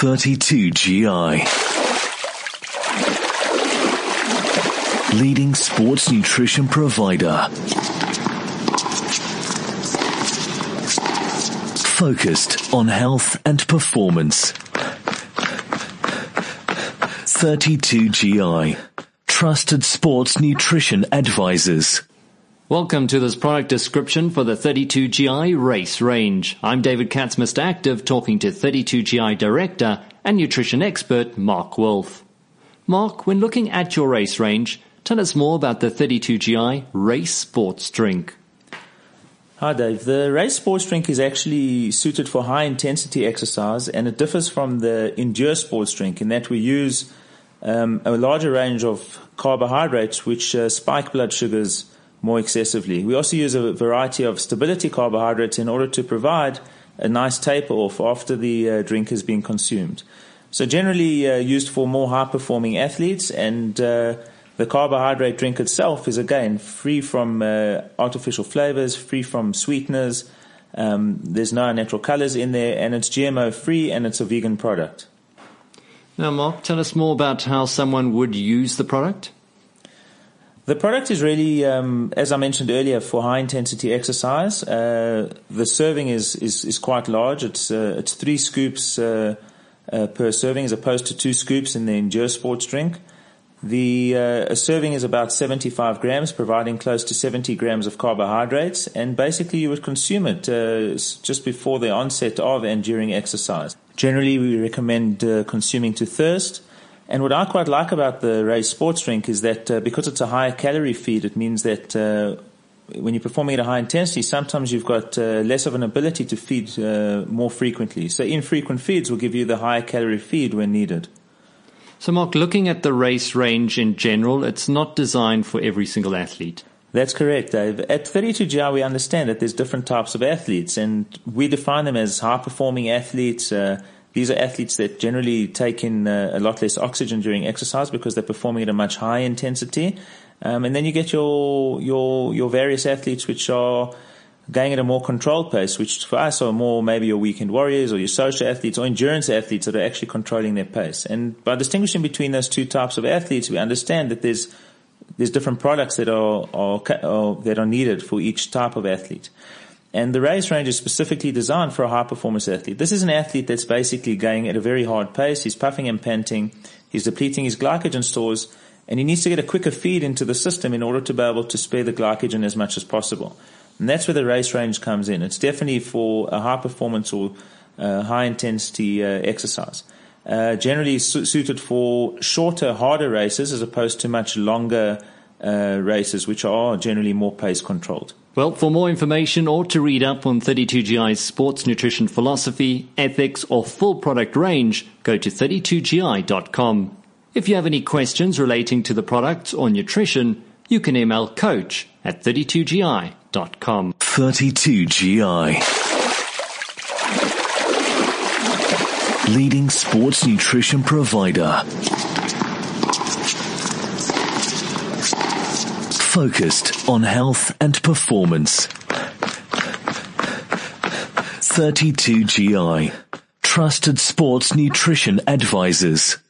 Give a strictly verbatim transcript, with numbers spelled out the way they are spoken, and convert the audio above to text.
thirty-two G I. Leading sports nutrition provider. Focused on health and performance. thirty-two G I. Trusted sports nutrition advisors. Welcome to this product description for the thirty-two G I race range. I'm David Katz, Mister Active, talking to thirty-two G I director and nutrition expert Mark Wolf. Mark, when looking at your race range, tell us more about the thirty-two G I race sports drink. Hi Dave. The race sports drink is actually suited for high intensity exercise, and it differs from the endure sports drink in that we use um, a larger range of carbohydrates which uh, spike blood sugars more excessively. We also use a variety of stability carbohydrates in order to provide a nice taper off after the uh, drink has been consumed. So generally uh, used for more high performing athletes, and uh, the carbohydrate drink itself is again free from uh, artificial flavors, free from sweeteners. Um, there's no natural colors in there, and it's G M O free, and it's a vegan product. Now Mark, tell us more about how someone would use the product. The product is really, um, as I mentioned earlier, for high-intensity exercise. Uh, the serving is, is, is quite large. It's uh, it's three scoops uh, uh, per serving as opposed to two scoops in the Endure Sports drink. The uh, a serving is about seventy-five grams, providing close to seventy grams of carbohydrates, and basically you would consume it uh, just before the onset of and during exercise. Generally, we recommend uh, consuming to thirst. And what I quite like about the race sports drink is that uh, because it's a higher calorie feed, it means that uh, when you're performing at a high intensity, sometimes you've got uh, less of an ability to feed uh, more frequently. So infrequent feeds will give you the higher calorie feed when needed. So Mark, looking at the race range in general, it's not designed for every single athlete. That's correct, Dave. At thirty-two G I, we understand that there's different types of athletes, and we define them as high-performing athletes. Uh, These are athletes that generally take in uh, a lot less oxygen during exercise because they're performing at a much higher intensity. Um, and then you get your your your various athletes which are going at a more controlled pace, which for us are more maybe your weekend warriors or your social athletes or endurance athletes that are actually controlling their pace. And by distinguishing between those two types of athletes, we understand that there's there's different products that are, are, are that are needed for each type of athlete. And the race range is specifically designed for a high-performance athlete. This is an athlete that's basically going at a very hard pace. He's puffing and panting. He's depleting his glycogen stores, and he needs to get a quicker feed into the system in order to be able to spare the glycogen as much as possible. And that's where the race range comes in. It's definitely for a high-performance or uh, high-intensity uh, exercise. Uh, generally su- suited for shorter, harder races as opposed to much longer uh, races, which are generally more pace-controlled. Well, for more information or to read up on thirty-two G I's sports nutrition philosophy, ethics, or full product range, go to thirty-two G I dot com. If you have any questions relating to the products or nutrition, you can email coach at thirty-two G I dot com. thirty-two G I. Leading sports nutrition provider. Focused on health and performance. thirty-two G I. Trusted sports nutrition advisors.